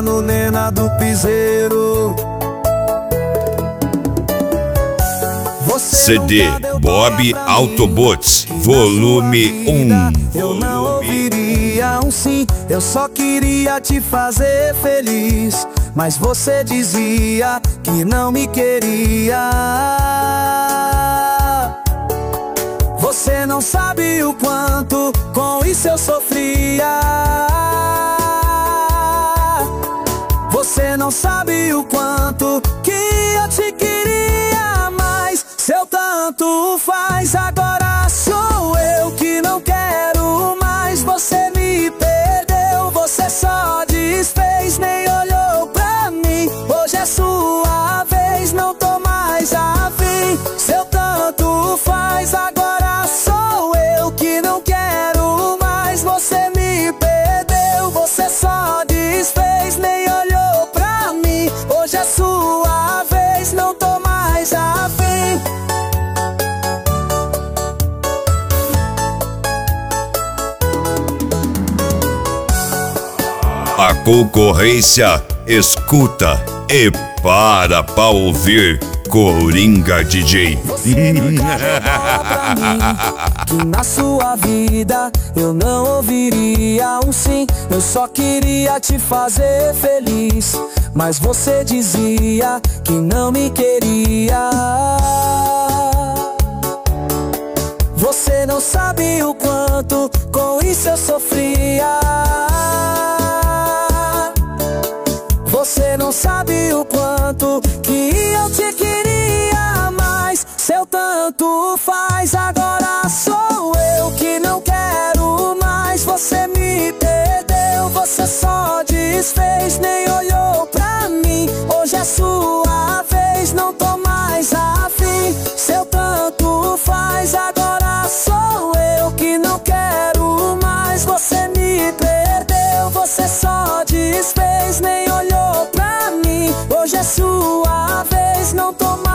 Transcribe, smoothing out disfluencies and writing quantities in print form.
no Nena do Piseiro. CD Bob Autobots, volume 1. Eu não ouviria um sim, eu só queria te fazer feliz, mas você dizia que não me queria. Você não sabe o quanto com isso eu sofria. Você não sabe o quanto que eu te queria, mas seu tanto faz. Agora sou eu que não quero mais. Você me perdeu, você só desfez, nem olhou pra mim. Hoje é sua vez, não tô mais afim. Seu tanto faz. Agora sou eu que não quero mais. Você me perdeu, você só desfez, nem olhou pra mim. Hoje é sua vez, não tô mais afim. A concorrência escuta e para pra ouvir Coringa DJ. Você nunca jogou pra mim que na sua vida eu não ouviria um sim. Eu só queria te fazer feliz, mas você dizia que não me queria. Você não sabe o quanto com isso eu sofria. Você não sabe o quanto que eu te queria, mas seu tanto faz. Agora sou eu que não quero mais. Você me perdeu, você só desfez, nem olhou pra mim. Hoje é sua vez, não tô mais afim. Seu tanto faz. Agora sou eu que não quero mais. Você me perdeu, você só desfez, nem olhou pra mim. Hoje é sua vez, não tô mais.